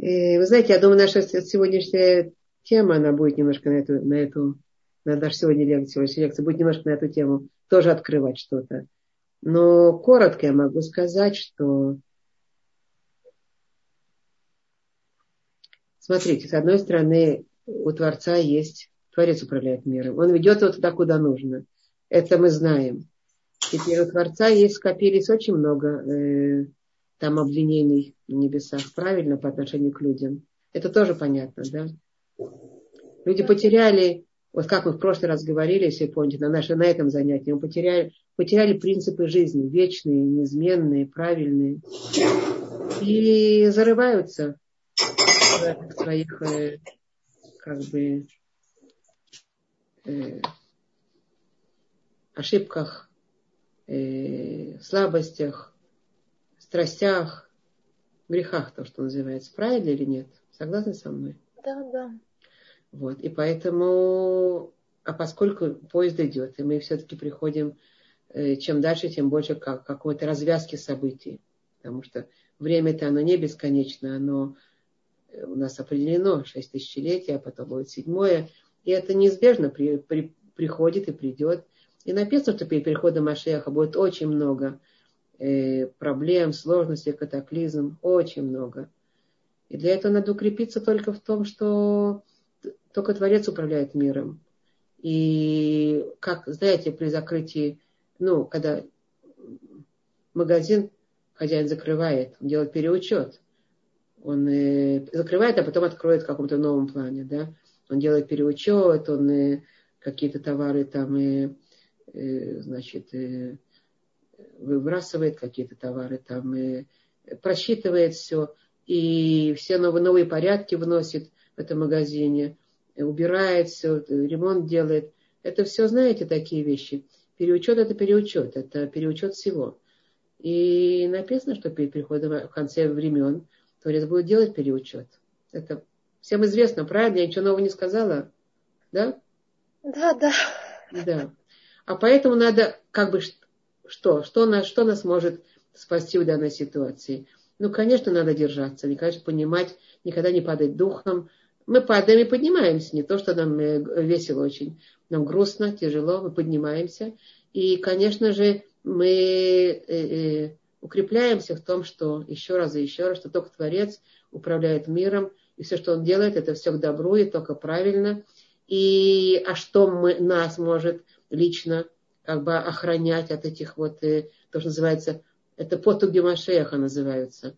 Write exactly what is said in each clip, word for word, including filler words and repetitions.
И, вы знаете, я думаю, наша сегодняшняя тема, она будет немножко на эту, на эту, на нашу сегодня лекцию, сегодняшняя лекция будет немножко на эту тему тоже открывать что-то. Но коротко я могу сказать, что, смотрите, с одной стороны, у Творца есть, Творец управляет миром. Он ведет его туда, куда нужно. Это мы знаем. Теперь у Творца есть, скопились очень много э, там обвинений в небесах, правильно, по отношению к людям. Это тоже понятно, да? Люди потеряли, вот как мы в прошлый раз говорили, если помните, на, нашем, на этом занятии, мы потеряли, потеряли принципы жизни, вечные, неизменные, правильные. И зарываются в своих э, как бы э, ошибках, э, слабостях, страстях, грехах, то, что называется. Правильно или нет? Согласны со мной? Да, да. Вот. И поэтому, а поскольку поезд идет, и мы все-таки приходим, э, чем дальше, тем больше как, какой-то развязки событий. Потому что время-то оно не бесконечно, оно у нас определено шесть тысячелетий, а потом будет седьмое. И это неизбежно при, при, приходит и придет. И написано, что перед приходом Машиаха будет очень много э, проблем, сложностей, катаклизм. Очень много. И для этого надо укрепиться только в том, что только Творец управляет миром. И как, знаете, при закрытии, ну, когда магазин хозяин закрывает, он делает переучет. Он э, закрывает, а потом откроет в каком-то новом плане, да. Он делает переучет, он э, какие-то товары там, э, э, значит, э, выбрасывает, какие-то товары там, э, просчитывает все, и все новые, новые порядки вносит в этом магазине, убирает все, ремонт делает. Это все, знаете, такие вещи. Переучет — это переучет, это переучет всего. И написано, что перед приходом в конце времен Творец будет делать переучет. Это всем известно, правильно? Я ничего нового не сказала? Да? Да, да. Да. А поэтому надо, как бы, что? Что нас, что нас может спасти в данной ситуации? Ну, конечно, надо держаться. И, конечно, понимать, никогда не падать духом. Мы падаем и поднимаемся. Не то, что нам весело очень. Нам грустно, тяжело, мы поднимаемся. И, конечно же, мы э, э, укрепляемся в том, что еще раз и еще раз, что только Творец управляет миром. И все, что Он делает, это все к добру и только правильно. И, а что мы, нас может лично как бы охранять от этих вот, э, то, что называется, это потуги Машеха называются,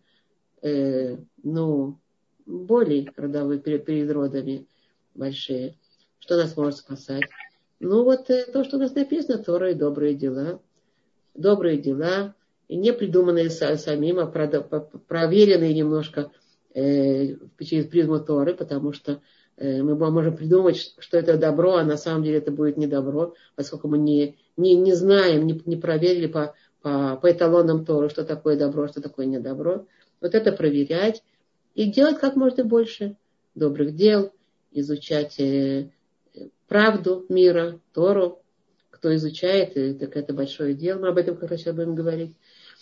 э, ну, боли родовые перед, перед родами большие. Что нас может спасать? Ну, вот э, то, что у нас написано, Тора и добрые дела. Добрые дела, и не придуманные самим, а проверенные немножко э, через призму Торы, потому что э, мы можем придумать, что это добро, а на самом деле это будет не добро, поскольку мы не, не, не знаем, не, не проверили по, по, по эталонам Торы, что такое добро, что такое недобро. Вот это проверять и делать как можно больше добрых дел, изучать э, правду мира, Тору. Кто изучает, так это большое дело. Мы об этом как раз сейчас будем говорить.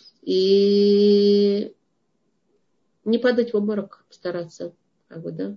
И не падать в обморок, стараться. Как бы, да?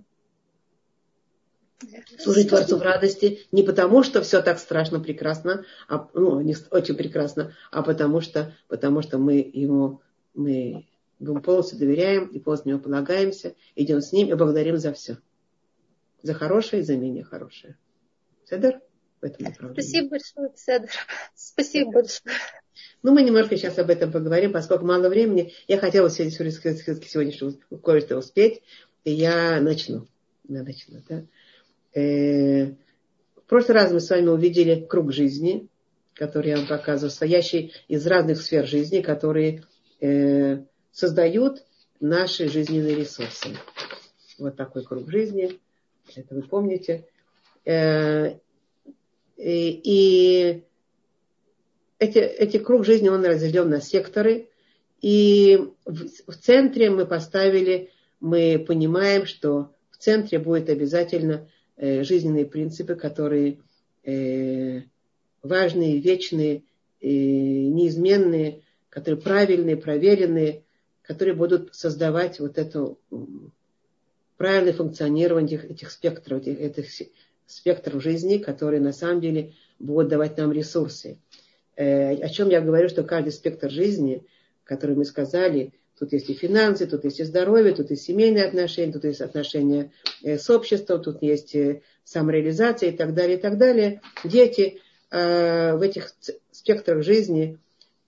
Служить Творцу в радости. Не потому, что все так страшно прекрасно, а, ну, не очень прекрасно, а потому что, потому что мы ему, мы ему полностью доверяем и полностью на него полагаемся, идем с ним и благодарим за все. За хорошее и за менее хорошее. Седер? В этом направлении. Спасибо большое, Седер. Спасибо большое. Ну, мы немножко сейчас об этом поговорим, поскольку мало времени. Я хотела сегодня, сегодня кое-что успеть, и я начну. Я начну, да? Э, в прошлый раз мы с вами увидели круг жизни, который я вам показываю, состоящий из разных сфер жизни, которые э, создают наши жизненные ресурсы. Вот такой круг жизни. Это вы помните. Э, и, и Эти, эти круг жизни, он разделен на секторы. И в, в центре мы поставили, мы понимаем, что в центре будут обязательно э, жизненные принципы, которые э, важные, вечные, э, неизменные, которые правильные, проверенные, которые будут создавать вот эту правильное функционирование этих, этих спектров, этих, этих спектров жизни, которые на самом деле будут давать нам ресурсы. Э, о чем я говорю, что каждый спектр жизни, который мы сказали, тут есть и финансы, тут есть и здоровье, тут есть семейные отношения, тут есть отношения э, с обществом, тут есть э, самореализация и так далее, и так далее. Дети э, в этих спектрах жизни,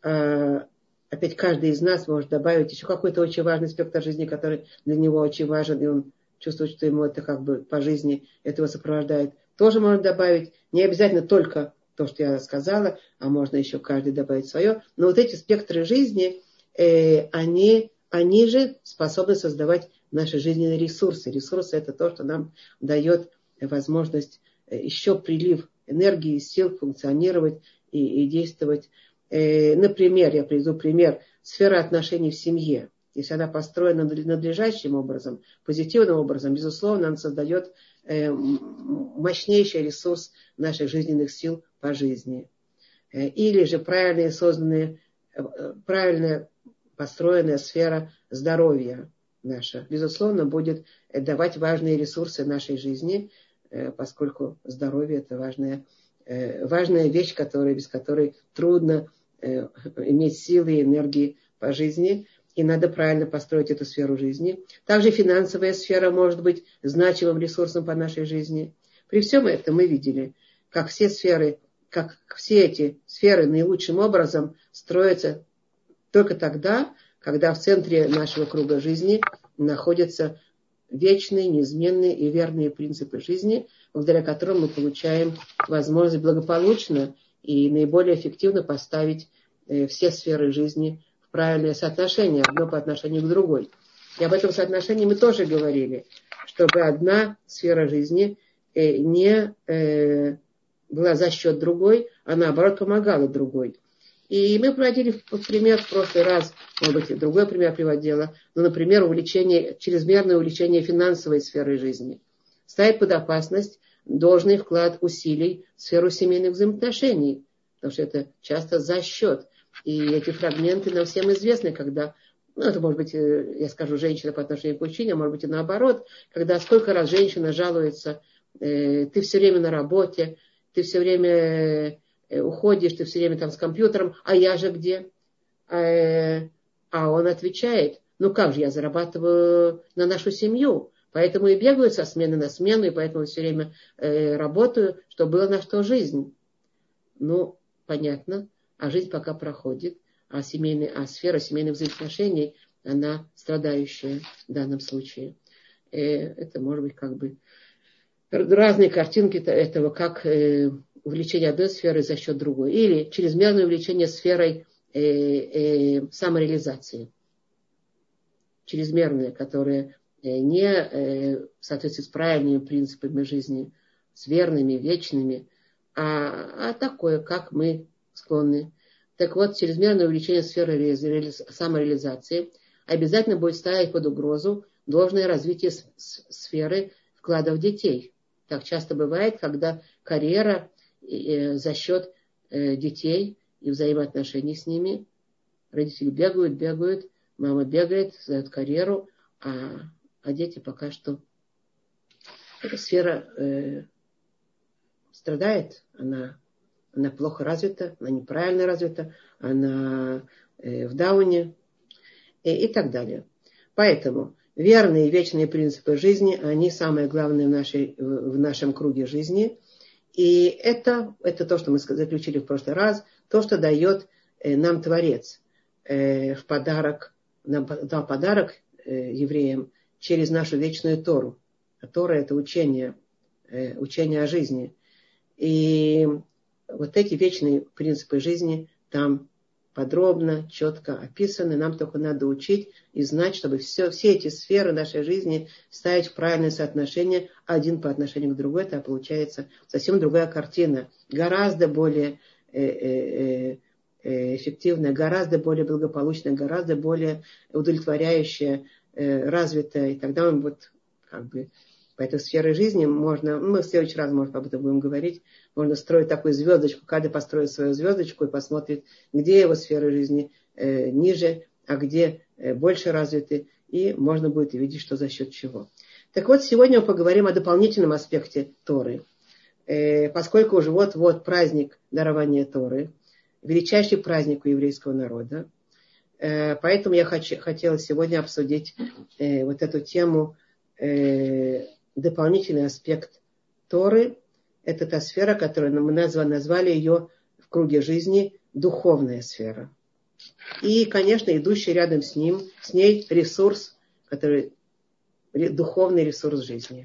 э, опять каждый из нас может добавить еще какой-то очень важный спектр жизни, который для него очень важен, и он чувствует, что ему это как бы по жизни этого сопровождает. Тоже можно добавить, не обязательно только то, что я сказала, а можно еще каждый добавить свое. Но вот эти спектры жизни, э, они, они же способны создавать наши жизненные ресурсы. Ресурсы — это то, что нам дает возможность еще прилив энергии, сил функционировать и, и действовать. Э, например, я приведу пример, сфера отношений в семье. Если она построена надлежащим образом, позитивным образом, безусловно, она создает э, мощнейший ресурс наших жизненных сил по жизни. Э, или же правильно созданная, э, правильно построенная сфера здоровья наша, безусловно, будет давать важные ресурсы нашей жизни, э, поскольку здоровье — это важная, э, важная вещь, которая, без которой трудно э, иметь силы и энергии по жизни. И надо правильно построить эту сферу жизни. Также финансовая сфера может быть значимым ресурсом по нашей жизни. При всем этом мы видели, как все сферы, как все эти сферы наилучшим образом строятся только тогда, когда в центре нашего круга жизни находятся вечные, неизменные и верные принципы жизни, благодаря которым мы получаем возможность благополучно и наиболее эффективно поставить все сферы жизни правильное соотношение, одно по отношению к другой. И об этом соотношении мы тоже говорили, чтобы одна сфера жизни не была за счет другой, а наоборот помогала другой. И мы приводили пример в прошлый раз, может быть, другой пример приводила, но, например, увеличение, чрезмерное увеличение финансовой сферы жизни ставит под опасность должный вклад усилий в сферу семейных взаимоотношений, потому что это часто за счет. И эти фрагменты нам всем известны, когда, ну, это может быть, я скажу, женщина по отношению к мужчине, а может быть и наоборот, когда сколько раз женщина жалуется, э, ты все время на работе, ты все время э, уходишь, ты все время там с компьютером, а я же где? А, а он отвечает, ну как же, я зарабатываю на нашу семью, поэтому и бегаю со смены на смену, и поэтому все время э, работаю, чтобы было на что жизнь. Ну, понятно. А жизнь пока проходит, а, семейный, а сфера семейных взаимоотношений, она страдающая в данном случае. И это может быть как бы разные картинки этого, как э, увлечение одной сферы за счет другой. Или чрезмерное увлечение сферой э, э, самореализации. Чрезмерное, которое э, не э, в соответствии с правильными принципами жизни, с верными, вечными, а, а такое, как мы склонны. Так вот, чрезмерное увеличение сферы самореализации обязательно будет ставить под угрозу должное развитие сферы вкладов детей. Так часто бывает, когда карьера за счет детей и взаимоотношений с ними, родители бегают, бегают, мама бегает, создает карьеру, а, а дети пока что... Эта сфера э, страдает, она Она плохо развита, она неправильно развита, она э, в дауне и, и так далее. Поэтому верные вечные принципы жизни, они самые главные в, нашей, в нашем круге жизни. И это, это то, что мы заключили в прошлый раз, то, что дает э, нам Творец э, в подарок, нам дал подарок э, евреям через нашу вечную Тору. А Тора — это учение, э, учение о жизни. И вот эти вечные принципы жизни там подробно, четко описаны. Нам только надо учить и знать, чтобы все, все эти сферы нашей жизни ставить в правильное соотношение один по отношению к другой. Это получается совсем другая картина. Гораздо более э, э, э, эффективная, гораздо более благополучная, гораздо более удовлетворяющая, э, развитая. И тогда мы вот как бы... По этой сфере жизни можно, мы в следующий раз, может, об этом будем говорить, можно строить такую звездочку, каждый построит свою звездочку и посмотрит, где его сферы жизни э, ниже, а где э, больше развиты, и можно будет увидеть, что за счет чего. Так вот, сегодня мы поговорим о дополнительном аспекте Торы. Поскольку уже вот-вот праздник дарования Торы, величайший праздник у еврейского народа, поэтому я хочу, хотела сегодня обсудить вот эту тему, дополнительный аспект Торы. Это та сфера, которую мы назвали ее в круге жизни духовная сфера. И, конечно, идущий рядом с ним, с ней ресурс, который духовный ресурс жизни.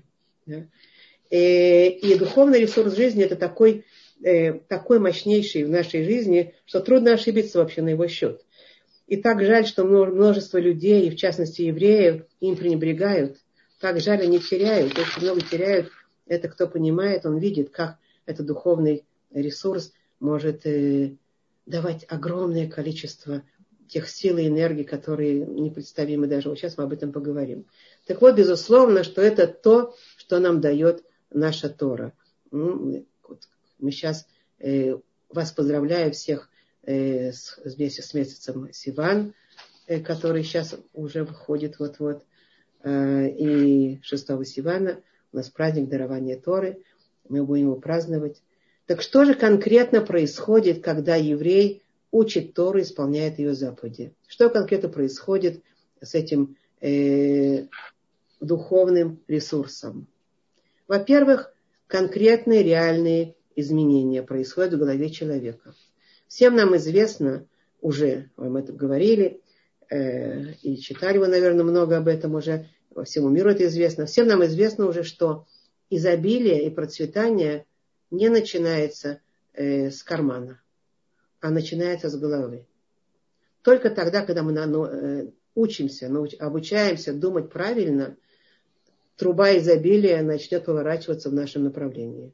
И, и духовный ресурс жизни это такой, такой мощнейший в нашей жизни, что трудно ошибиться вообще на его счет. И так жаль, что множество людей, и в частности евреев, им пренебрегают. Так жаль, они теряют, очень много теряют. Это кто понимает, он видит, как этот духовный ресурс может давать огромное количество тех сил и энергий, которые непредставимы даже. Вот сейчас мы об этом поговорим. Так вот, безусловно, что это то, что нам дает наша Тора. Мы сейчас э, вас поздравляю всех э, с, вместе с месяцем Сиван, э, который сейчас уже выходит вот-вот. Э, и шестого Сивана у нас праздник дарования Торы. Мы будем его праздновать. Так что же конкретно происходит, когда еврей учит Тору, исполняет ее заповеди? Что конкретно происходит с этим э, духовным ресурсом? Во-первых, конкретные реальные изменения происходят в голове человека. Всем нам известно, уже вам это говорили, э, и читали вы, наверное, много об этом уже, во всему миру это известно. Всем нам известно уже, что изобилие и процветание не начинается э, с кармана, а начинается с головы. Только тогда, когда мы на, ну, э, учимся, науч, обучаемся думать правильно, труба изобилия начнет поворачиваться в нашем направлении.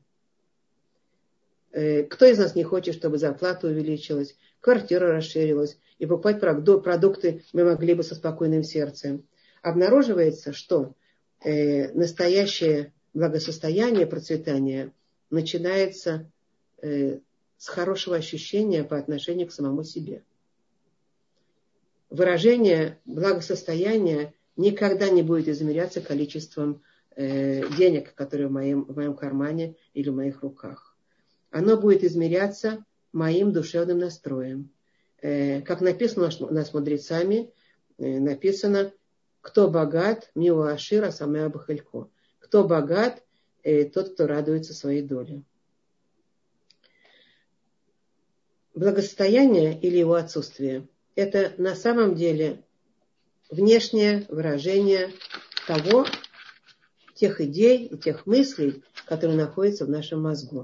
Э, кто из нас не хочет, чтобы зарплата увеличилась, квартира расширилась, и покупать продукты мы могли бы со спокойным сердцем? Обнаруживается, что э, настоящее благосостояние, процветание начинается э, с хорошего ощущения по отношению к самому себе. Выражение благосостояния никогда не будет измеряться количеством э, денег, которые в моем, в моем кармане или в моих руках. Оно будет измеряться моим душевным настроем. Э, как написано у нас мудрецами, э, написано, кто богат, миу ашира самеа бахалько. Кто богат, э, тот, кто радуется своей доле. Благосостояние или его отсутствие – это на самом деле внешнее выражение того, тех идей и тех мыслей, которые находятся в нашем мозгу.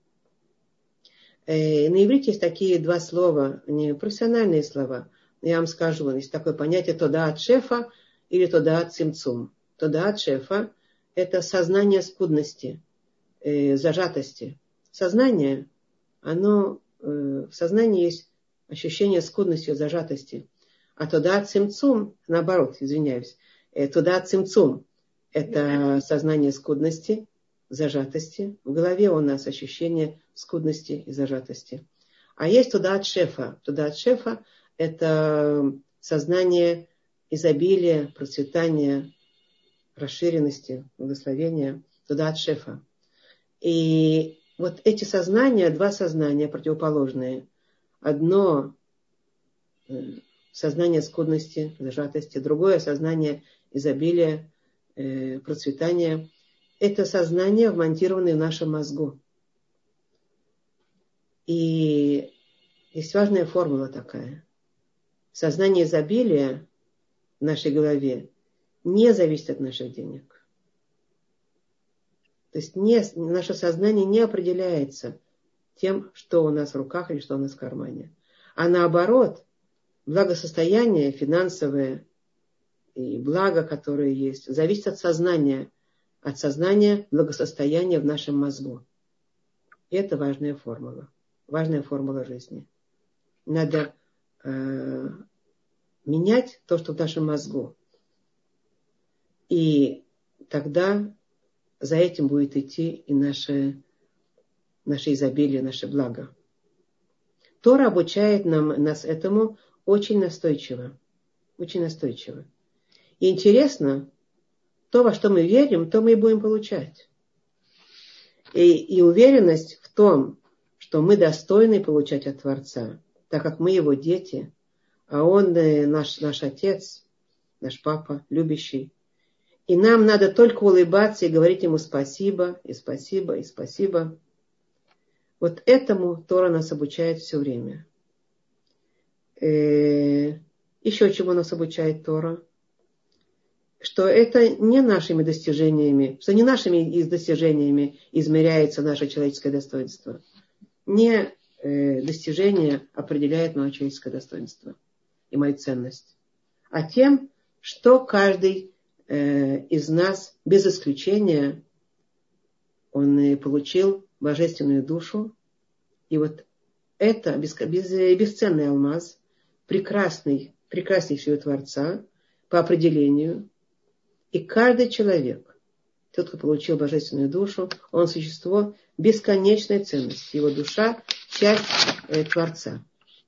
Э, на иврите есть такие два слова, не профессиональные слова. Я вам скажу, есть такое понятие тодаат шефа или тодаат цимцум. Тодаат шефа – это сознание скудности, э, зажатости. Сознание, оно, э, в сознании есть ощущение скудности, зажатости. А тодаат цимцум, наоборот, извиняюсь, э, тодаат цимцум – это сознание скудности, зажатости. В голове у нас ощущение скудности и зажатости. А есть тодаат шефа. Тодаат шефа – это сознание изобилия, процветания, расширенности, благословения. Тодаат шефа. И вот эти сознания, два сознания противоположные. Одно сознание скудности, зажатости, другое сознание изобилия, процветания. Это сознание, вмонтированное в нашем мозгу. И есть важная формула такая. Сознание изобилия в нашей голове не зависит от наших денег. То есть не, наше сознание не определяется тем, что у нас в руках или что у нас в кармане. А наоборот, благосостояние финансовое и благо, которое есть, зависит от сознания, от сознания благосостояния в нашем мозгу. И это важная формула. Важная формула жизни. Надо э, менять то, что в нашем мозгу. И тогда за этим будет идти и наше, наше изобилие, наше благо. Тора обучает нам, нас этому очень настойчиво. Очень настойчиво. И интересно, то, во что мы верим, то мы и будем получать. И, и уверенность в том, что мы достойны получать от Творца, так как мы его дети, а он наш, наш отец, наш папа, любящий. И нам надо только улыбаться и говорить ему спасибо, и спасибо, и спасибо. Вот этому Тора нас обучает все время. Э, еще чему нас обучает Тора? Что это не нашими достижениями, что не нашими достижениями измеряется наше человеческое достоинство. Не э, достижение определяет мое человеческое достоинство и мою ценность, а тем, что каждый э, из нас, без исключения, он э, получил божественную душу. И вот это без, без, бесценный алмаз, прекрасный, прекраснейшего Творца по определению. И каждый человек, тот, кто получил божественную душу, он существо бесконечной ценности. Его душа – часть э, Творца.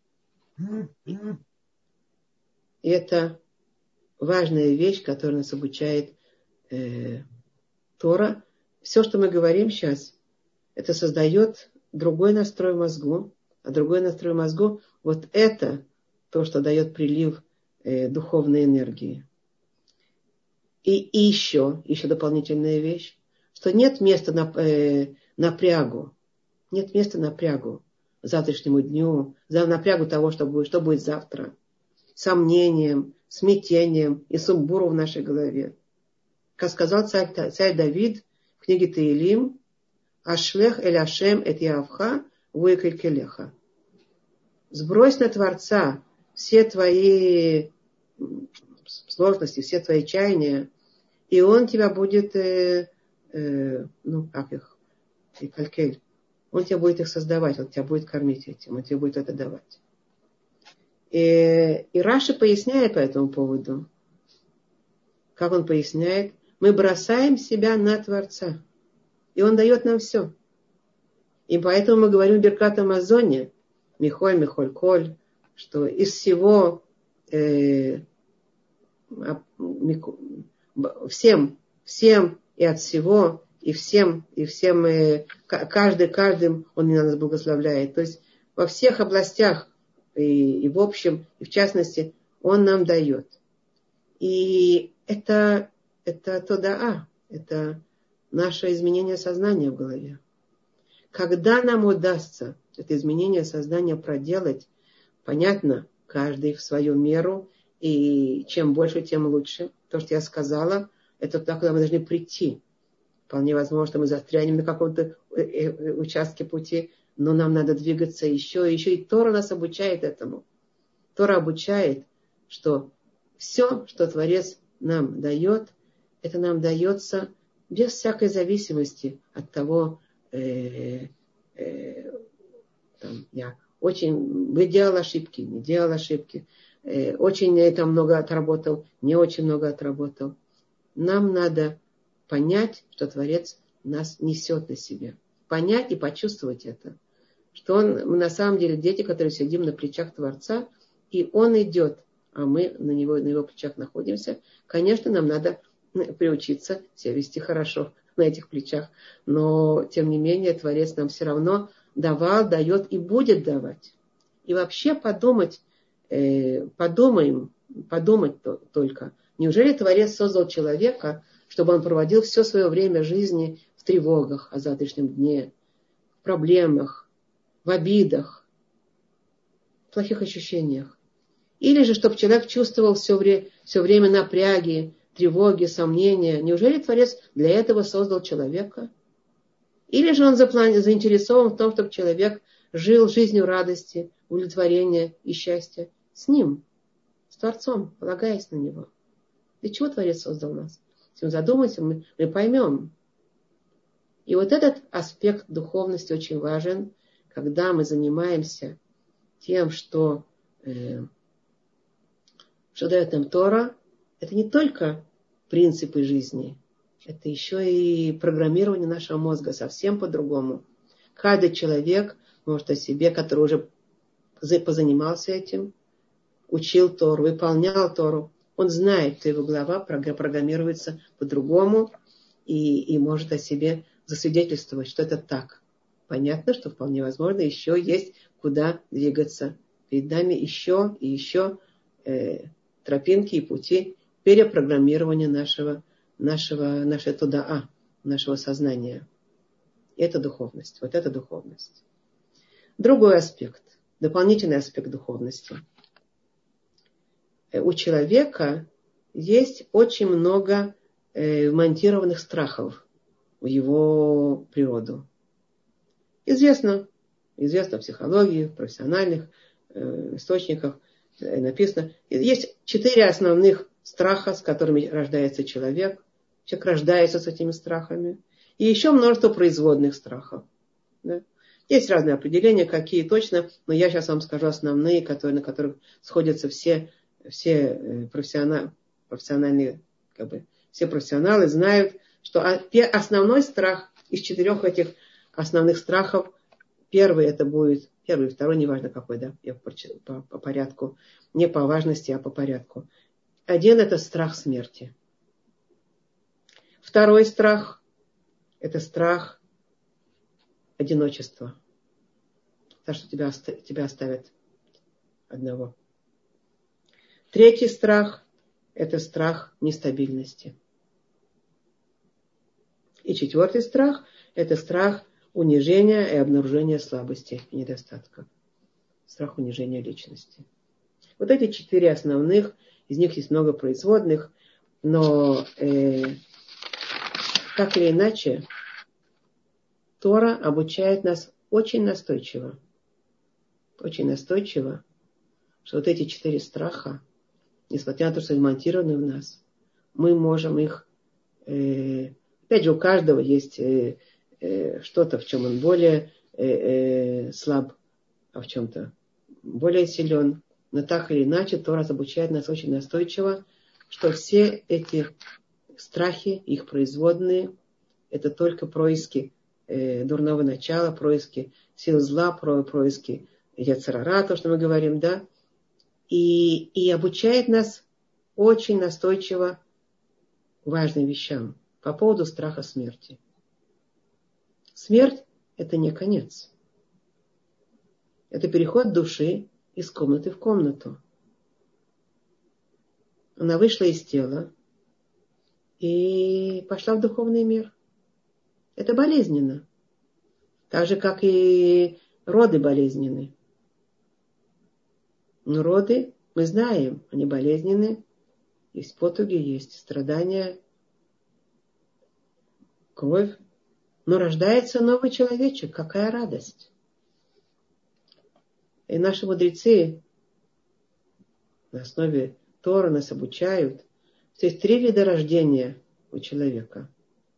И это важная вещь, которая нас обучает э, Тора. Все, что мы говорим сейчас, это создает другой настрой в мозгу. А другой настрой в мозгу – вот это то, что дает прилив э, духовной энергии. И, и еще, еще дополнительная вещь, что нет места на, э, напрягу, нет места напрягу завтрашнему дню, за напрягу того, что будет, что будет завтра, сомнением, смятением и сумбуру в нашей голове. Как сказал царь, царь Давид в книге Теилим, «Ашлех эль Ашем эт Яавха вуекель келеха». Сбрось на Творца все твои сложности, все твои чаяния, и он тебя будет, э, э, ну, как их, и калькель, он тебя будет их создавать, он тебя будет кормить этим, он тебе будет это давать. И, и Раши поясняет по этому поводу. Как он поясняет? Мы бросаем себя на Творца, и он дает нам все. И поэтому мы говорим в Беркат Амазоне, Михоль, Михоль, Коль, что из всего э, всем, всем и от всего, и всем, и всем, и каждый, каждым он нас благословляет. То есть во всех областях, и, и в общем, и в частности, он нам дает. И это, это тодаа, это наше изменение сознания в голове. Когда нам удастся это изменение сознания проделать, понятно, каждый в свою меру, и чем больше, тем лучше. То, что я сказала, это туда, куда мы должны прийти. Вполне возможно, что мы застрянем на каком-то участке пути, но нам надо двигаться еще и еще. И Тора нас обучает этому. Тора обучает, что все, что Творец нам дает, это нам дается без всякой зависимости от того, э, э, там, я очень делал ошибки, не делал ошибки. Очень там много отработал, не очень много отработал. Нам надо понять, что Творец нас несет на себе. Понять и почувствовать это. Что он, мы на самом деле дети, которые сидим на плечах Творца, и он идет, а мы на, него, на его плечах находимся. Конечно, нам надо приучиться себя вести хорошо на этих плечах. Но, тем не менее, Творец нам все равно давал, дает и будет давать. И вообще подумать, Подумаем, подумать только. Неужели Творец создал человека, чтобы он проводил все свое время жизни в тревогах о завтрашнем дне, в проблемах, в обидах, в плохих ощущениях? Или же, чтобы человек чувствовал все время, все время напряги, тревоги, сомнения? Неужели Творец для этого создал человека? Или же он заинтересован в том, чтобы человек жил жизнью радости, удовлетворения и счастья с ним, с Творцом, полагаясь на него. Для чего Творец создал нас? Если мы задумаемся, мы, мы поймем. И вот этот аспект духовности очень важен, когда мы занимаемся тем, что, э, что дает нам Тора. Это не только принципы жизни, это еще и программирование нашего мозга совсем по-другому. Каждый человек может о себе, который уже позанимался этим, учил Тору, выполнял Тору, Он знает, что его голова программируется по-другому и, и может о себе засвидетельствовать, что это так. Понятно, что вполне возможно еще есть куда двигаться. Перед нами еще и еще э, тропинки и пути перепрограммирования нашего, нашего, нашей тудаа, нашего сознания. Это духовность. Вот это духовность. Другой аспект, дополнительный аспект духовности. У человека есть очень много э, вмонтированных страхов в его природу. Известно, известно в психологии, в профессиональных э, источниках э, написано. Есть четыре основных страха, с которыми рождается человек. Человек рождается с этими страхами. И еще множество производных страхов. Да? Есть разные определения, какие точно, но я сейчас вам скажу основные, которые, на которых сходятся все, все профессиональные, профессиональные как бы, все профессионалы знают, что основной страх из четырех этих основных страхов, первый это будет, первый, второй, неважно какой, да, я по, по, по порядку, не по важности, а по порядку. Один это страх смерти. Второй страх это страх одиночества. Так что тебя, тебя оставят одного. Третий страх это страх нестабильности. И четвертый страх это страх унижения и обнаружения слабости и недостатка. Страх унижения личности. Вот эти четыре основных, из них есть много производных, но э, так или иначе Тора обучает нас очень настойчиво, очень настойчиво, что вот эти четыре страха, несмотря на то, что они монтированы в нас, мы можем их, э, опять же, у каждого есть э, э, что-то, в чем он более э, э, слаб, а в чем-то более силен. Но так или иначе, Тора обучает нас очень настойчиво, что все эти страхи, их производные, это только происки э, дурного начала, происки сил зла, про, происки яцер ара, то, что мы говорим, да, и, и обучает нас очень настойчиво важным вещам по поводу страха смерти. Смерть – это не конец. Это переход души из комнаты в комнату. Она вышла из тела и пошла в духовный мир. Это болезненно. Так же, как и роды болезненны. Но роды, мы знаем, они болезненны. Есть потуги, есть страдания, кровь. Но рождается новый человечек. Какая радость. И наши мудрецы на основе Торы нас обучают, что есть три вида рождения у человека.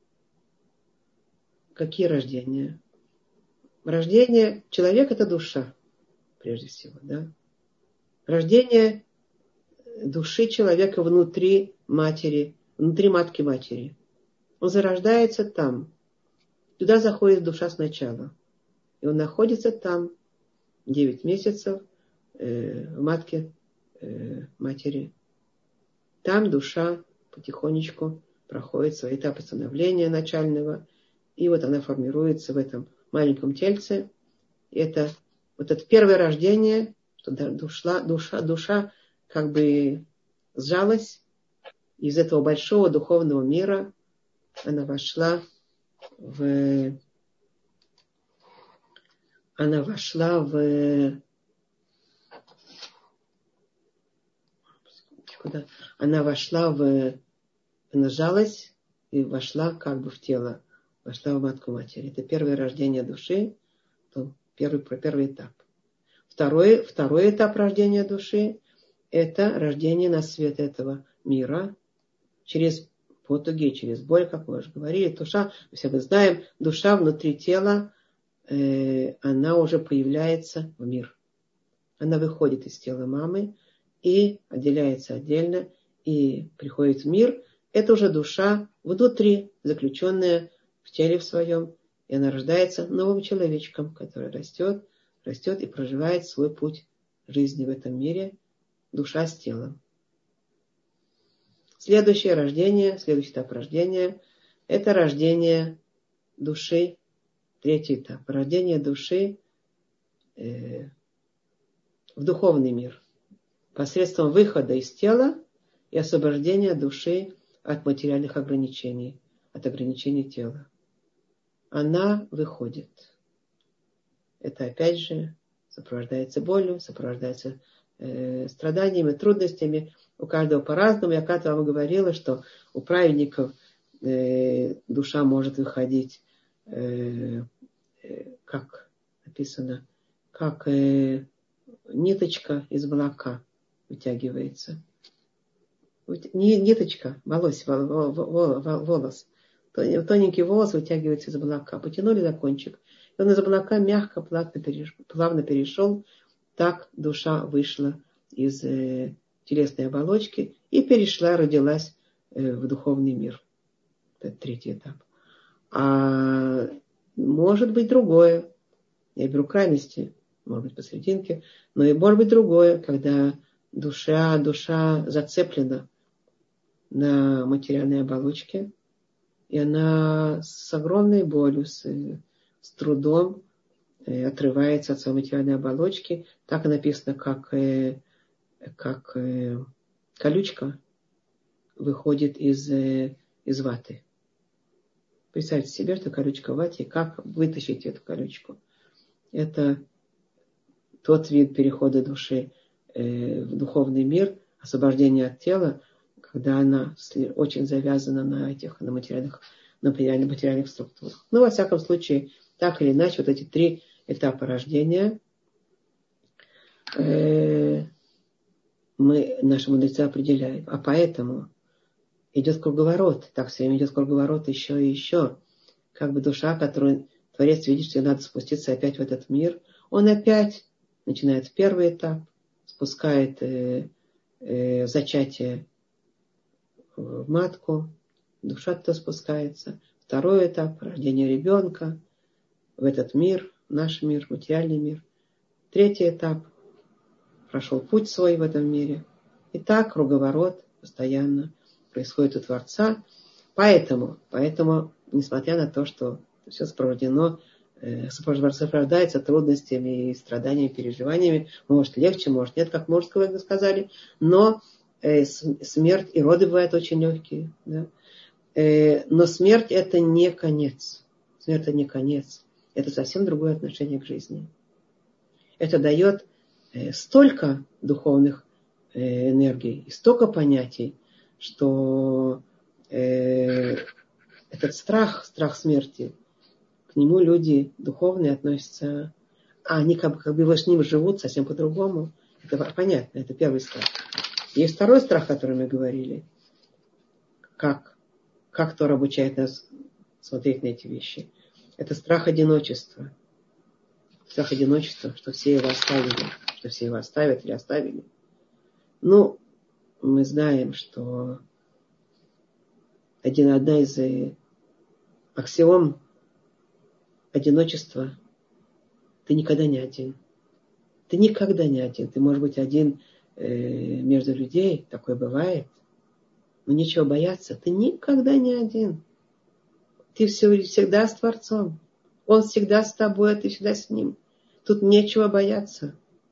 Какие рождения? Рождение человека – это душа, прежде всего, да? Рождение души человека внутри матери, внутри матки матери. Он зарождается там. Туда заходит душа сначала. И он находится там девять месяцев э, в матке э, матери. Там душа потихонечку проходит свои этапы становления начального. И вот она формируется в этом маленьком тельце. И это вот это первое рождение, что душа, душа, душа как бы сжалась. Из этого большого духовного мира она вошла в... Она вошла в... Куда? Она вошла в... Она сжалась и вошла как бы в тело. Вошла в матку матери. Это первое рождение души. Первый, первый этап. Второй, второй этап рождения души – это рождение на свет этого мира через потуги, через боль, как мы уже говорили. Душа, мы все мы знаем, душа внутри тела, э, она уже появляется в мир. Она выходит из тела мамы и отделяется отдельно и приходит в мир. Это уже душа внутри, заключенная в теле в своем. И она рождается новым человечком, который растет, растет и проживает свой путь жизни в этом мире. Душа с телом. Следующее рождение, следующий этап рождения – это рождение души. Третий этап – рождение души э, в духовный мир. Посредством выхода из тела и освобождения души от материальных ограничений, от ограничений тела. Она выходит. Это опять же сопровождается болью, сопровождается э, страданиями, трудностями. У каждого по-разному. Я как-то вам говорила, что у праведников э, душа может выходить, э, э, как написано, как э, ниточка из молока вытягивается. Не ниточка, волос, волос. Тоненький волос вытягивается из молока. Потянули за кончик. И он из молока мягко, плавно перешел, плавно перешел. Так душа вышла из э, телесной оболочки и перешла, родилась э, в духовный мир. Это третий этап. А может быть другое. Я беру крайности, может быть посерединке, но и может быть другое, когда душа, душа зацеплена на материальной оболочке, и она с огромной болью, с, с трудом э, отрывается от своей материальной оболочки. Так и написано, как, э, как э, колючка выходит из, э, из ваты. Представьте себе, что колючка в вате, и как вытащить эту колючку. Это тот вид перехода души э, в духовный мир, освобождение от тела, когда она очень завязана на этих, на материальных, на материальных, материальных структурах. Ну, во всяком случае, так или иначе, вот эти три этапа рождения э, мы, наши мудрецы определяют. А поэтому идет круговорот. Так все время идет круговорот еще и еще. Как бы душа, которую Творец видит, что ей надо спуститься опять в этот мир, он опять начинает первый этап, спускает э, э, зачатие в матку, душа туда спускается. Второй этап – рождение ребенка в этот мир, наш мир, материальный мир. Третий этап – прошел путь свой в этом мире. И так круговорот постоянно происходит у Творца. Поэтому, поэтому, несмотря на то, что все сопровождено, э, сопровождается трудностями и страданиями, переживаниями, может легче, может нет, как мужского сказали, но смерть и роды бывают очень легкие. Да? Но смерть это не конец. Смерть это не конец. Это совсем другое отношение к жизни. Это дает столько духовных энергий и столько понятий, что этот страх, страх смерти, к нему люди духовные относятся, а они как бы, как бы с ним живут совсем по-другому. Это понятно, это первый страх. Есть второй страх, о котором мы говорили. Как, как Тора обучает нас смотреть на эти вещи. Это страх одиночества. Страх одиночества, что все его оставили. Что все его оставят или оставили. Ну, мы знаем, что один, одна из аксиом одиночества – ты никогда не один. Ты никогда не один. Ты можешь быть один между людей, такое бывает, но нечего бояться, ты никогда не один. Ты всегда с Творцом. Он всегда с тобой, а ты всегда с ним. Тут нечего бояться.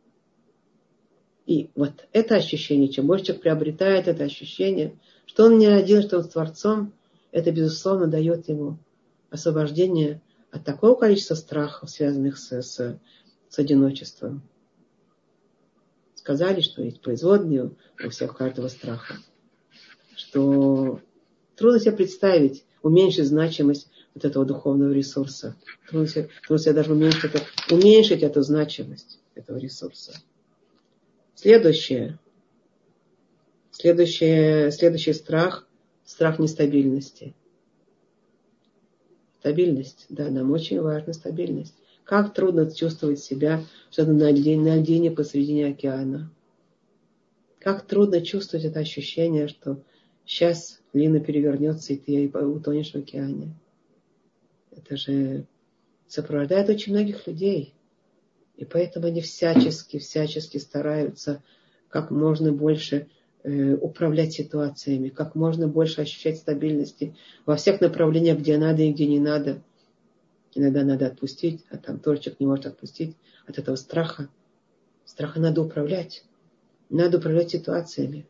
И вот это ощущение, чем больше человек приобретает это ощущение, что он не один, что он с Творцом, это, безусловно, дает ему освобождение от такого количества страхов, связанных с, с, с одиночеством. Сказали, что есть производные у всех каждого страха. Что трудно себе представить, уменьшить значимость вот этого духовного ресурса. Трудно себе, трудно себе даже уменьшить, это, уменьшить эту значимость этого ресурса. Следующее. Следующее, следующий страх. Страх нестабильности. Стабильность. Да, нам очень важна стабильность. Как трудно чувствовать себя, что ты на льдине посредине океана. Как трудно чувствовать это ощущение, что сейчас лина перевернется, и ты утонешь в океане. Это же сопровождает очень многих людей. И поэтому они всячески, всячески стараются как можно больше управлять ситуациями, как можно больше ощущать стабильности во всех направлениях, где надо и где не надо. Иногда надо отпустить, а там торчик не может отпустить от этого страха. Страха надо управлять. Надо управлять ситуациями.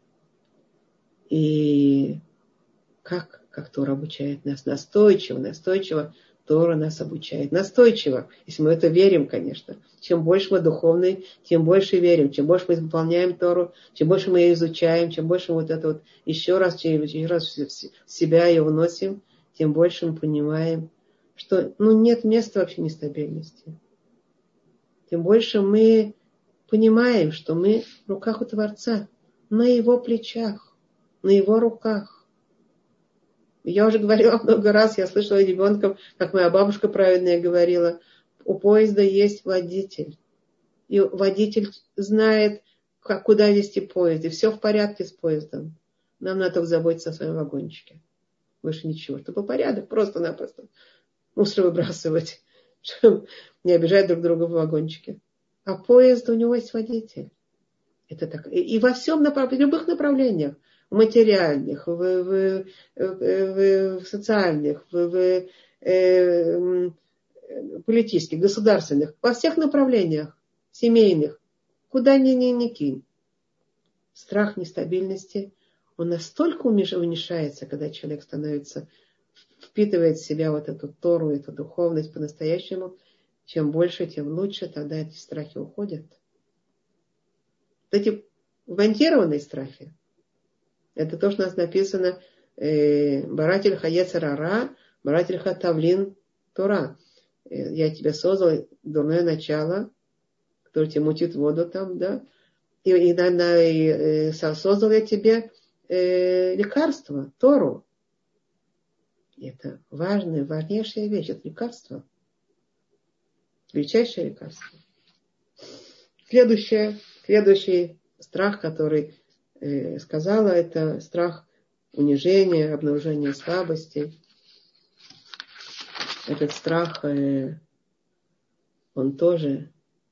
И как? Как Тора обучает нас настойчиво, настойчиво Тора нас обучает. Настойчиво, если мы в это верим, конечно. Чем больше мы духовные, тем больше верим. Чем больше мы выполняем Тору, чем больше мы ее изучаем, чем больше вот это вот еще раз, еще раз в себя ее вносим, тем больше мы понимаем, что ну, нет места вообще нестабильности. Тем больше мы понимаем, что мы в руках у Творца, на его плечах, на его руках. Я уже говорила много раз, я слышала ребенком, как моя бабушка правильно говорила, у поезда есть водитель. И водитель знает, как, куда везти поезд. И все в порядке с поездом. Нам надо только заботиться о своем вагончике. Больше ничего. Чтобы порядок, просто-напросто. Мусор выбрасывать. Чтобы не обижать друг друга в вагончике. А поезд, у него есть водитель. Это так. И, и во всем направлении, в любых направлениях. В материальных, в, в, в, в социальных, в, в э, политических, государственных, во всех направлениях, семейных, куда ни, ни, ни кинь. Страх нестабильности, он настолько уменьшается, когда человек становится, впитывает в себя вот эту Тору, эту духовность по-настоящему, чем больше, тем лучше, тогда эти страхи уходят. Вот эти вмонтированные страхи, это то, что у нас написано Баратель Хаецерара, Баратель Хатавлин Тора. Я тебя создал, дурное начало, которое тебе мутит воду там, да. И, и, и, и создал я тебе э, лекарство, Тору. И это важная, важнейшая вещь, это лекарство. Величайшее лекарство. Следующее, следующий страх, который э, сказала, это страх унижения, обнаружения слабостей. Этот страх, э, он тоже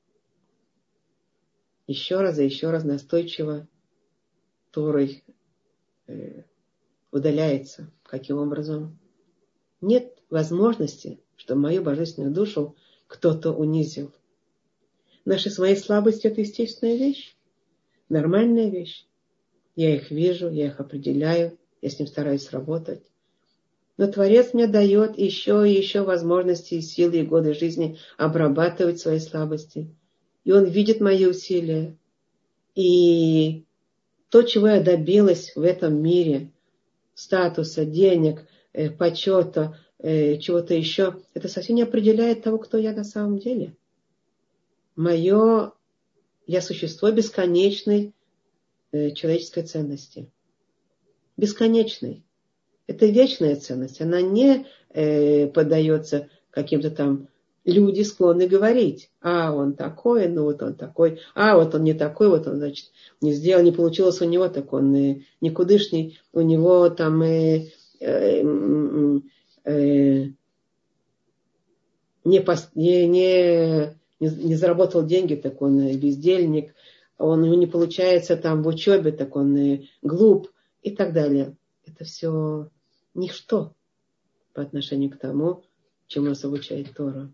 еще раз и еще раз настойчиво Торой э, удаляется. Каким образом? Нет возможности, чтобы мою божественную душу кто-то унизил. Наши свои слабости – это естественная вещь, нормальная вещь. Я их вижу, я их определяю, я с ним стараюсь работать. Но Творец мне дает еще и еще возможности, и силы, и годы жизни обрабатывать свои слабости. И он видит мои усилия. И то, чего я добилась в этом мире, статуса, денег, э, почета, э, чего-то еще, это совсем не определяет того, кто я на самом деле. Мое, я существо бесконечной э, человеческой ценности. Бесконечной. Это вечная ценность. Она не э, поддается каким-то там... Люди склонны говорить, а он такой, ну вот он такой, а вот он не такой, вот он, значит, не сделал, не получилось у него, так он э, никудышний, у него там э, э, э, не, пос, не, не, не заработал деньги, так он э, бездельник, он, у него не получается там в учебе, так он э, глуп и так далее. Это все ничто по отношению к тому, чему нас обучает Тора.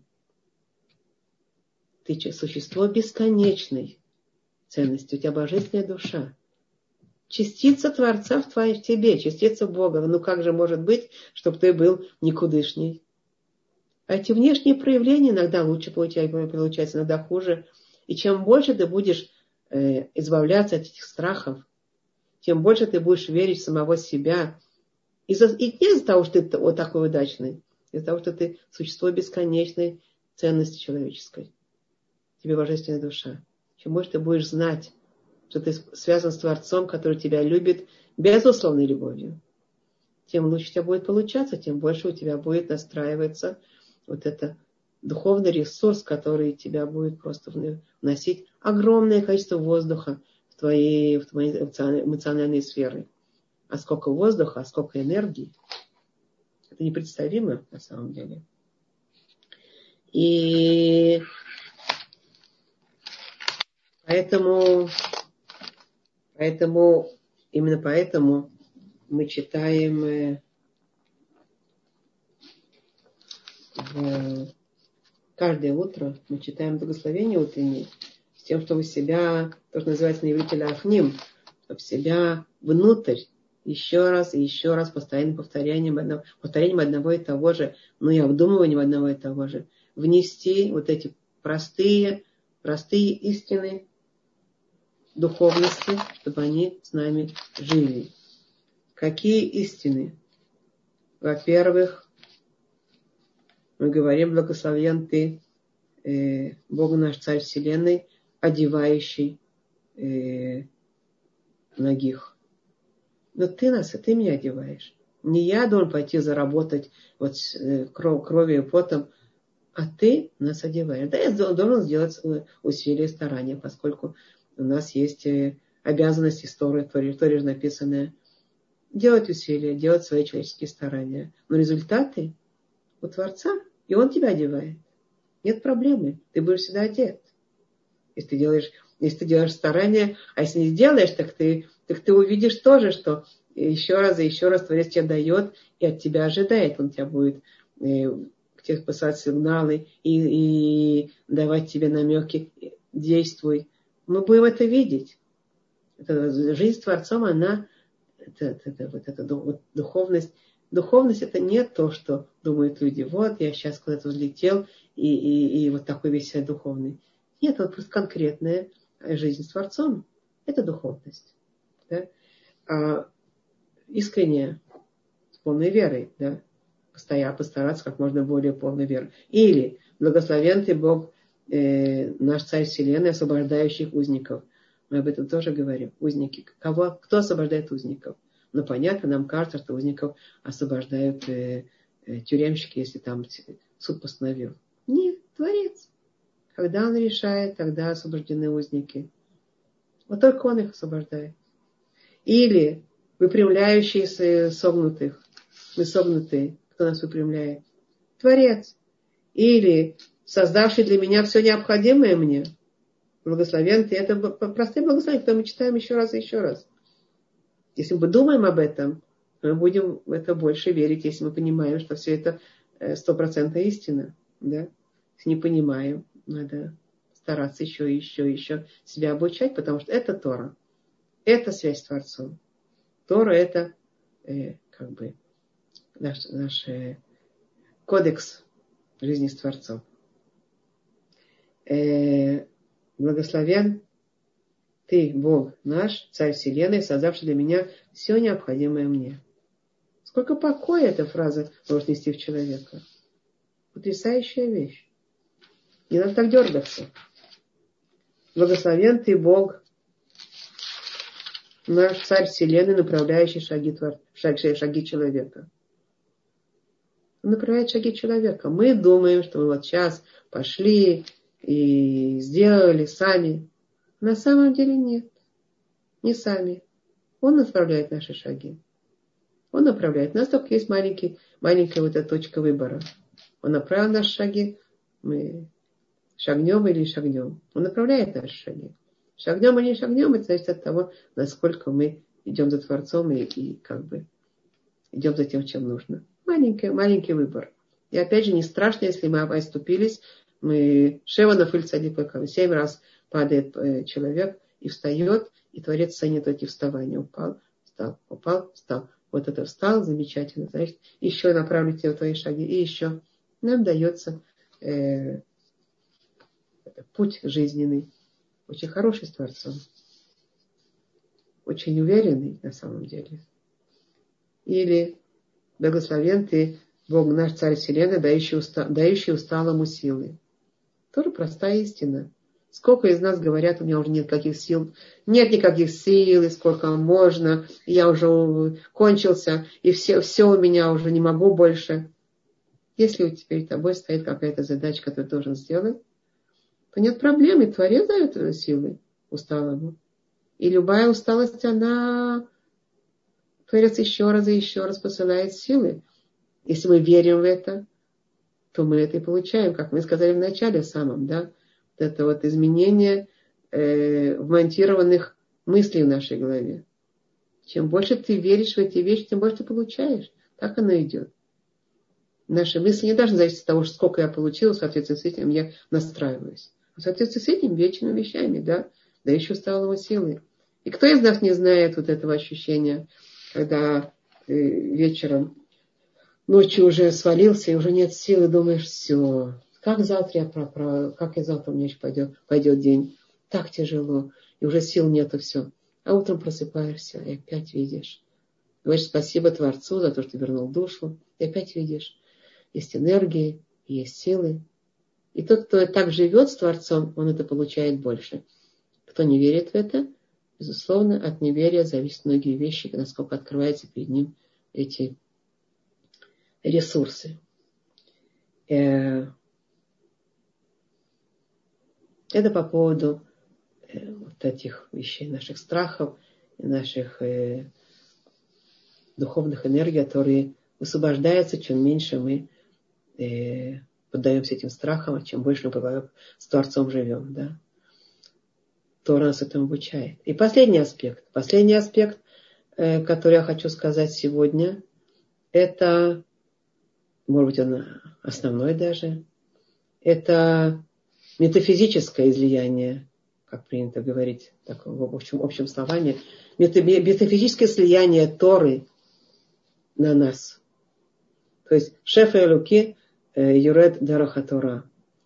Ты существо бесконечной ценности. У тебя божественная душа. Частица Творца в, твоей, в тебе, частица Бога. Ну как же может быть, чтобы ты был никудышний? А эти внешние проявления иногда лучше получаются, иногда хуже. И чем больше ты будешь э, избавляться от этих страхов, тем больше ты будешь верить в самого себя. И, за, и не из-за того, что ты вот такой удачный, из-за того, что ты существо бесконечной ценности человеческой. Тебе божественная душа. Чем больше ты будешь знать, что ты связан с Творцом, который тебя любит безусловной любовью, тем лучше у тебя будет получаться, тем больше у тебя будет настраиваться вот это духовный ресурс, который тебя будет просто вносить огромное количество воздуха в твои, в твои эмоциональные сферы. А сколько воздуха, а сколько энергии. Это непредставимо на самом деле. И Поэтому, поэтому Именно поэтому мы читаем э, в, каждое утро, мы читаем благословение утреннее, с тем, чтобы себя, то, что называется на иврите лахним, чтобы себя внутрь еще раз и еще раз постоянным повторянием одного, повторянием одного и того же, но и обдумыванием одного и того же, внести вот эти простые, простые истины духовности, чтобы они с нами жили. Какие истины? Во-первых, мы говорим, благословен ты, э, Бог наш, Царь Вселенной, одевающий э, многих. Но ты нас, и ты меня одеваешь. Не я должен пойти заработать вот, э, кров, кровью и потом, а ты нас одеваешь. Да, я должен сделать усилия и старания, поскольку у нас есть э, обязанность истории, в Торе же написанная, делать усилия, делать свои человеческие старания. Но результаты у Творца, и Он тебя одевает. Нет проблемы, ты будешь всегда одет. Если ты делаешь, если ты делаешь старания, а если не сделаешь, так ты, так ты увидишь тоже, что еще раз и еще раз Творец тебе дает и от тебя ожидает. Он тебя будет э, тебе посылать сигналы и, и давать тебе намеки. Действуй. Мы будем это видеть. Это, жизнь с Творцом, она это, это, вот эта вот духовность. Духовность это не то, что думают люди. Вот я сейчас куда-то взлетел и, и, и вот такой весь себя духовный. Нет, это просто конкретная жизнь с Творцом. Это духовность. Да? А искренне, с полной верой, да? Постоянно постараться как можно более полной верой. Или благословен ты Бог, э, наш Царь Вселенной, освобождающих узников. Мы об этом тоже говорим. Узники. Кого, кто освобождает узников? Ну, понятно, нам кажется, что узников освобождают э, э, тюремщики, если там суд постановил. Нет, Творец. Когда он решает, тогда освобождены узники. Вот только он их освобождает. Или выпрямляющие согнутых. Мы согнутые. Кто нас выпрямляет? Творец. Или создавший для меня все необходимое мне. Благословен ты. Это простые благословения, которые мы читаем еще раз и еще раз. Если мы думаем об этом, мы будем в это больше верить, если мы понимаем, что все это стопроцентная истина. Да? Если не понимаем, надо стараться еще и еще и еще себя обучать, потому что это Тора. Это связь с Творцом. Тора это э, как бы наш, наш э, кодекс жизни с Творцом. Э, благословен ты, Бог наш, Царь Вселенной, создавший для меня все необходимое мне. Сколько покоя эта фраза может нести в человека. Потрясающая вещь. Не надо так дергаться. Благословен ты, Бог, наш Царь Вселенной, направляющий шаги, шаги, шаги человека. Он направляет шаги человека. Мы думаем, что мы вот сейчас пошли и сделали сами. На самом деле нет. Не сами. Он направляет наши шаги. Он направляет. У нас только есть маленький, маленькая вот эта точка выбора. Он направил наши шаги. Мы шагнем или шагнем. Он направляет наши шаги. Шагнем или не шагнем, это зависит от того, насколько мы идем за Творцом и, и как бы идем за тем, чем нужно. Маленький, маленький выбор. И опять же, не страшно, если мы оступились. Мы Шеванов или Цадипакам. Семь раз падает человек и встает, и Творец ценит эти вставания. Упал, встал, упал, встал. Вот это встал, замечательно. Значит, еще направите твои шаги. И еще нам дается э, путь жизненный. Очень хороший с Творцом. Очень уверенный на самом деле. Или благословен ты, Бог наш Царь Вселенной, дающий, уста, дающий усталому силы. Тоже простая истина. Сколько из нас говорят, у меня уже нет никаких сил, нет никаких сил, и сколько можно, я уже кончился, и все, все у меня уже не могу больше. Если у тебя перед тобой стоит какая-то задача, которую ты должен сделать, то нет проблем, и Творец дает силы усталому. И любая усталость, она Творец еще раз и еще раз посылает силы. Если мы верим в это, то мы это и получаем, как мы сказали в начале самом, да, это вот изменение э, вмонтированных мыслей в нашей голове. Чем больше ты веришь в эти вещи, тем больше ты получаешь. Так оно идет. Наши мысли не должны зависеть от того, сколько я получила, в соответствии с этим я настраиваюсь. В соответствии с этим вечными вещами, да, да еще стало его силой. И кто из нас не знает вот этого ощущения, когда э, вечером, ночью уже свалился, и уже нет силы, думаешь, все, как завтра я проправлю, как я завтра у меня еще пойдет, пойдет день. Так тяжело, и уже сил нету, все. А утром просыпаешься, и опять видишь. Говоришь спасибо Творцу за то, что вернул душу, и опять видишь. Есть энергии, есть силы. И тот, кто так живет с Творцом, он это получает больше. Кто не верит в это, безусловно, от неверия зависят многие вещи, насколько открываются перед ним эти ресурсы. Это по поводу вот этих вещей, наших страхов, наших духовных энергий, которые высвобождаются, чем меньше мы поддаемся этим страхам, а чем больше мы с Творцом живем. Да? Тора нас этому обучает. И последний аспект. Последний аспект, который я хочу сказать сегодня, это, может быть, он основной даже, это метафизическое излияние, как принято говорить так, в общем, общем словании, метафизическое слияние Торы на нас. То есть шефа элуки юред дараха Тора.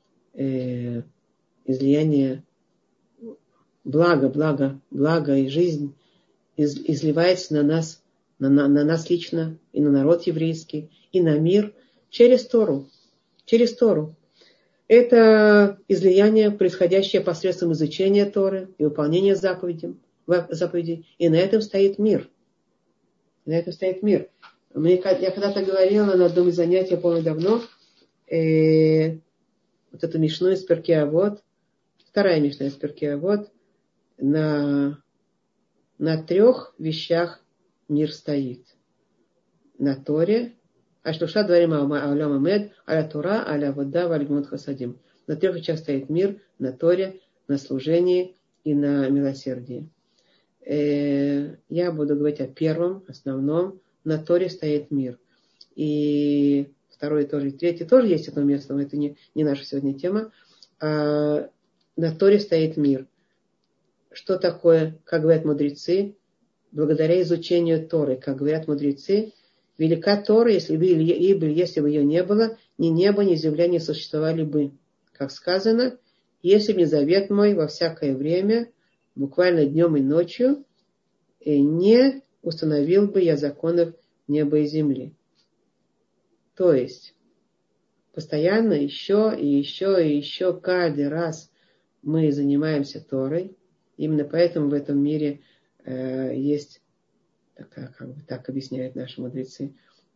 Излияние блага, блага, блага и жизнь из, изливается на нас, на, на, на нас лично, и на народ еврейский, и на мир через Тору. Через Тору. Это излияние, происходящее посредством изучения Торы и выполнения заповедей, заповедей. И на этом стоит мир. На этом стоит мир. Мне, я когда-то говорила на одном из занятий, я помню давно, э, вот эту мишну из Перкей Авот, вторая мишна из Перкей Авот, на, на трех вещах мир стоит. На Торе, Ашлуша дворим аулям амед, аля Тора, аля вода, валь гмут хасадим. На трех вещах стоит мир, на Торе, на служении и на милосердии. Э, я буду говорить о первом, основном. На Торе стоит мир. И второй тоже, и третий тоже есть одно место, но это не, не наша сегодня тема. А на Торе стоит мир. Что такое, как говорят мудрецы, благодаря изучению Торы, как говорят мудрецы, велика Тора, если бы, если бы ее не было, ни небо, ни земля не существовали бы. Как сказано, если бы не завет мой во всякое время, буквально днем и ночью, не установил бы я законов неба и земли. То есть, постоянно еще и еще и еще каждый раз мы занимаемся Торой. Именно поэтому в этом мире э, есть, так, как бы так объясняют наши мудрецы,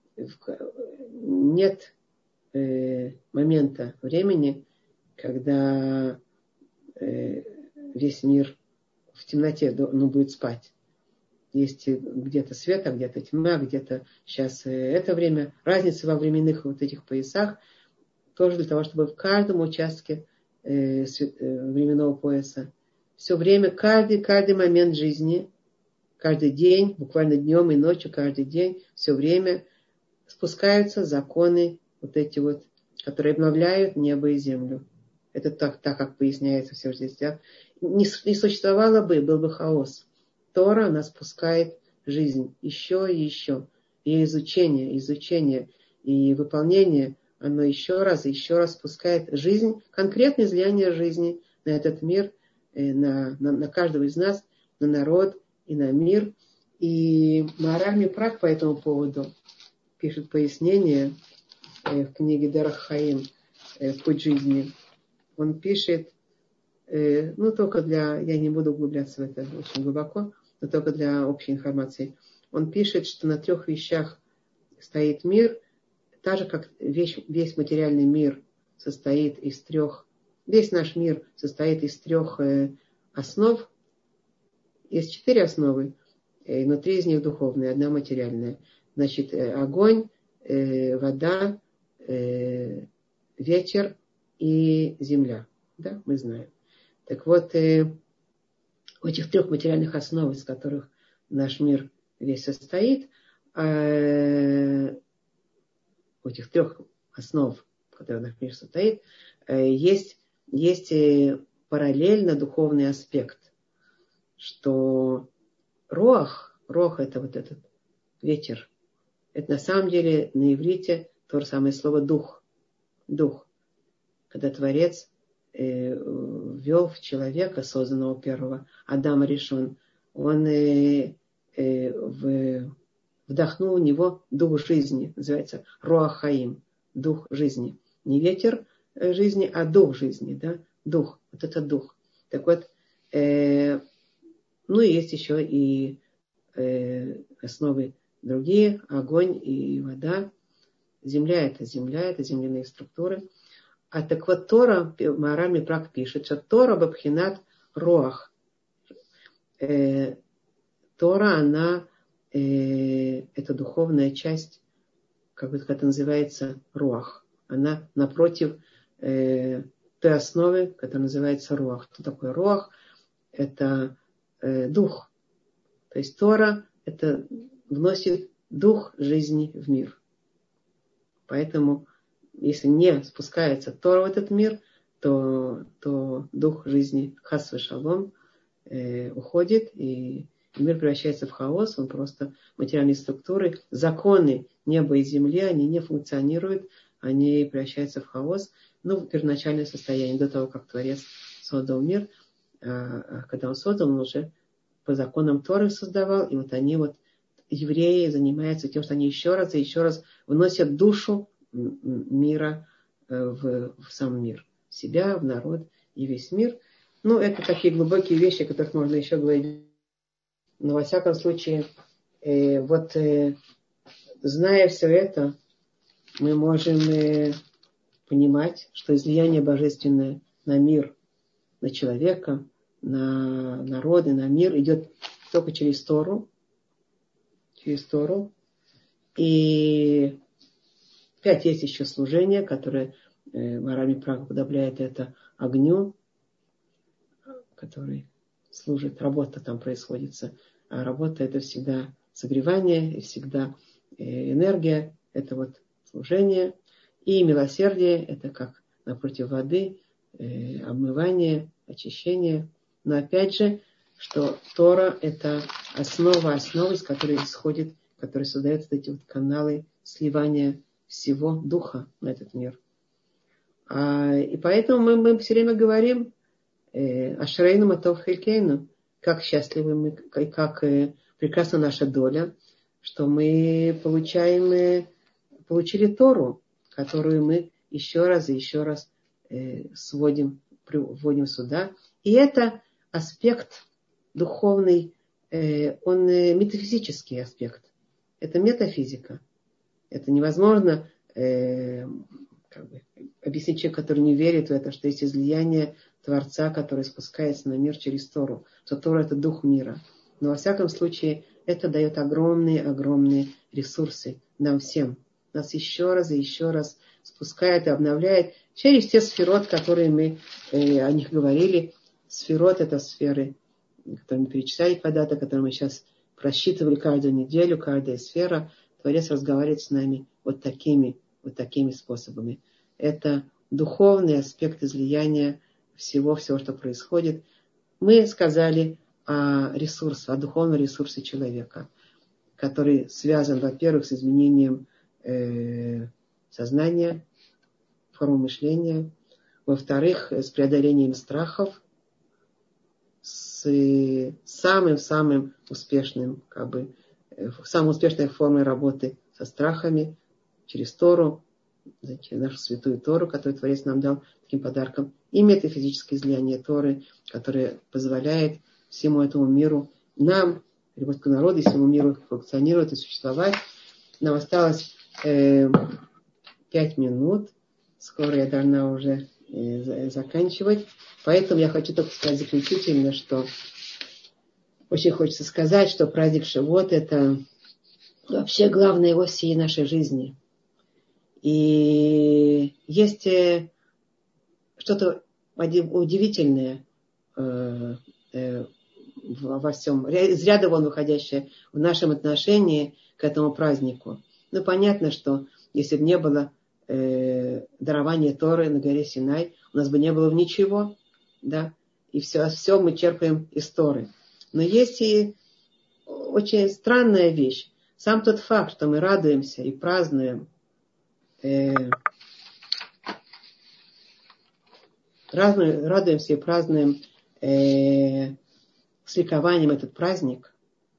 нет э, момента времени, когда э, весь мир в темноте ну, будет спать. Есть где-то свет, а где-то тьма, где-то сейчас это время. Разница во временных вот этих поясах тоже для того, чтобы в каждом участке э, временного пояса все время, каждый, каждый момент жизни, каждый день, буквально днем и ночью, каждый день, все время спускаются законы вот эти вот, которые обновляют небо и землю. Это так, так как поясняется все здесь. Да? Не, не существовало бы, был бы хаос. Тора, она спускает жизнь еще и еще. И изучение, изучение и выполнение, оно еще раз и еще раз спускает жизнь, конкретное излияние жизни на этот мир, на, на, на каждого из нас, на народ и на мир. И Маораль Мипрах по этому поводу пишет пояснение в книге Дерах Хаим «Путь жизни». Он пишет, ну только для, я не буду углубляться в это очень глубоко, но только для общей информации. Он пишет, что на трех вещах стоит мир, так же как весь, весь материальный мир состоит из трех, весь наш мир состоит из трех основ. Есть четыре основы, но три из них духовные, одна материальная. Значит, огонь, вода, ветер и земля. Да, мы знаем. Так вот, в этих трех материальных основ, из которых наш мир весь состоит. Э, у этих трех основ, в которых наш мир состоит, э, есть, есть параллельно духовный аспект, что руах, руах это вот этот ветер, это на самом деле на иврите то же самое слово дух. Дух. Когда Творец э, ввел в человека, созданного первого, Адама Ришон, он э, э, в, вдохнул в него дух жизни, называется руах хаим, дух жизни. Не ветер жизни, а дух жизни, да? Дух. Вот это дух. Так вот, э, ну и есть еще и э, основы другие, огонь и вода. Земля это земля, это земляные структуры. А так вот Тора, Маораль Мипрак пишет, что Тора бабхинат руах. Э, Тора, она, э, это духовная часть, как бы это называется, руах. Она напротив э, той основы, которая называется руах. Что такое руах? Это э, дух. То есть Тора это вносит дух жизни в мир. Поэтому, если не спускается Тора в этот мир, то, то дух жизни хас вешалом э, уходит, и мир превращается в хаос, он просто материальные структуры, законы неба и земли, они не функционируют, они превращаются в хаос, ну, в первоначальное состояние, до того, как Творец создал мир, а когда он создал, он уже по законам Торы создавал, и вот они вот, евреи, занимаются тем, что они еще раз и еще раз вносят душу мира в, в сам мир. В себя, в народ и весь мир. Ну, это такие глубокие вещи, о которых можно еще говорить. Но, во всяком случае, э, вот э, зная все это, мы можем э, понимать, что излияние божественное на мир, на человека, на народы, на мир идет только через Тору. Через Тору. И опять есть еще служение, которое э, Маораль Мипрак уподобляет это огню, который служит, работа там происходит. А работа это всегда согревание, и всегда э, энергия, это вот служение. И милосердие, это как напротив воды, э, обмывание, очищение. Но опять же, что Тора это основа, основа, из которой исходит, которая создает эти вот каналы сливания всего духа на этот мир. А, и поэтому мы, мы все время говорим Ашрейну матов хелькейну, как счастливы мы, как, как э, прекрасна наша доля, что мы получаем, э, получили Тору, которую мы еще раз и еще раз э, сводим, вводим сюда. И это аспект духовный, э, он э, метафизический аспект. Это метафизика. Это невозможно э, как бы, объяснить человеку, который не верит в это, что есть излияние Творца, который спускается на мир через Тору. Что Тора это дух мира. Но во всяком случае это дает огромные-огромные ресурсы нам всем. Нас еще раз и еще раз спускает и обновляет через те сферот, которые мы э, о них говорили. Сферот это сферы, которые мы перечисляли когда-то, которые мы сейчас просчитывали каждую неделю, каждая сфера. Творец разговаривает с нами вот такими, вот такими способами. Это духовный аспект излияния всего-всего, что происходит. Мы сказали о ресурсе, о духовном ресурсе человека, который связан, во-первых, с изменением э, сознания, формы мышления, во-вторых, с преодолением страхов, с самым-самым успешным, как бы, самой успешной формой работы со страхами через Тору, через нашу святую Тору, которую Творец нам дал таким подарком, и метафизическое излияние Торы, которое позволяет всему этому миру, нам, русскому народу, и всему миру функционировать и существовать. Нам осталось э, пять минут. Скоро я должна уже э, заканчивать. Поэтому я хочу только сказать заключительно, что очень хочется сказать, что праздник Шивот это вообще главная ось всей нашей жизни. И есть что-то удивительное в во всем, из ряда вон выходящее в нашем отношении к этому празднику. Ну, понятно, что если бы не было э, дарования Торы на горе Синай, у нас бы не было ничего, да, и все, все мы черпаем из Торы. Но есть и очень странная вещь. Сам тот факт, что мы радуемся и празднуем, э, радуемся и празднуем э, с ликованием этот праздник,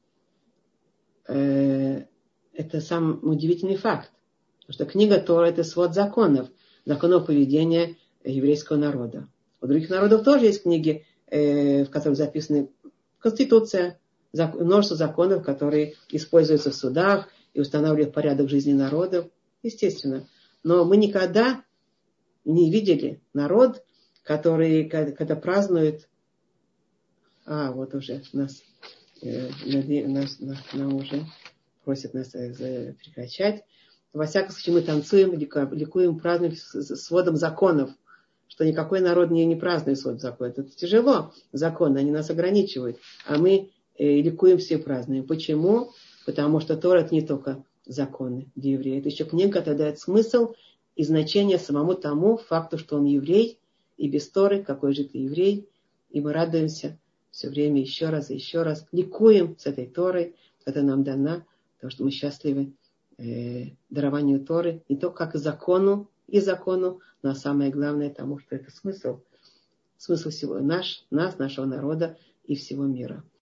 э, это самый удивительный факт. Потому что книга Тора – это свод законов, законов поведения еврейского народа. У других народов тоже есть книги, э, в которых записаны Конституция, зак, множество законов, которые используются в судах и устанавливают порядок жизни народов, естественно. Но мы никогда не видели народ, который, когда празднует, а, вот уже нас, э, нас, нас нам уже просят нас э, прекращать. Во всяком случае, мы танцуем, ликуем, празднуем с сводом законов, что никакой народ не, не празднует свод законов. Это тяжело, законы, они нас ограничивают. А мы э, ликуем все празднуем. Почему? Потому что Тора – это не только законы для еврея. Это еще книга, которая дает смысл и значение самому тому факту, что он еврей, и без Торы, какой же ты еврей. И мы радуемся все время еще раз и еще раз. Ликуем с этой Торой, которая нам дана, потому что мы счастливы э, дарованию Торы. Не только как и закону, и закону, но самое главное тому, что это смысл. Смысл всего наш, нас, нашего народа и всего мира.